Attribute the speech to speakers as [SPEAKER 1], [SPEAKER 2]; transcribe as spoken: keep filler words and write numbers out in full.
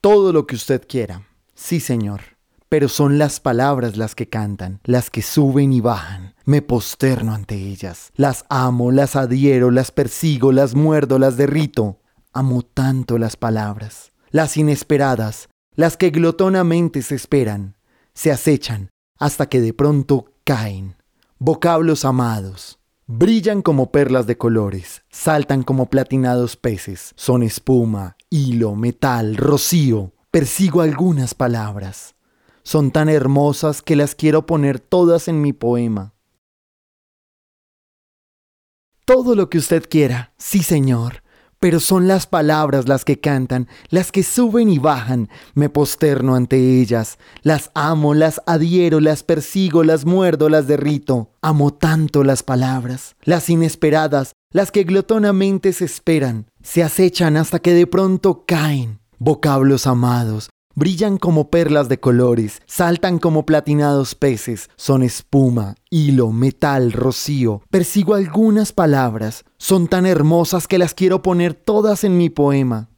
[SPEAKER 1] Todo lo que usted quiera. Sí, Señor. Pero son las palabras las que cantan, las que suben y bajan. Me posterno ante ellas. Las amo, las adhiero, las persigo, las muerdo, las derrito. Amo tanto las palabras. Las inesperadas, las que glotonamente se esperan, se acechan hasta que de pronto caen. Vocablos amados. Brillan como perlas de colores, saltan como platinados peces. Son espuma, hilo, metal, rocío. Persigo algunas palabras. Son tan hermosas que las quiero poner todas en mi poema. Todo lo que usted quiera, sí, Señor, pero son las palabras las que cantan, las que suben y bajan. Me posterno ante ellas, las amo, las adhiero, las persigo, las muerdo, las derrito. Amo tanto las palabras, las inesperadas, las que glotonamente se esperan, se acechan hasta que de pronto caen. Vocablos amados. Brillan como perlas de colores, saltan como platinados peces, son espuma, hilo, metal, rocío. Persigo algunas palabras, son tan hermosas que las quiero poner todas en mi poema.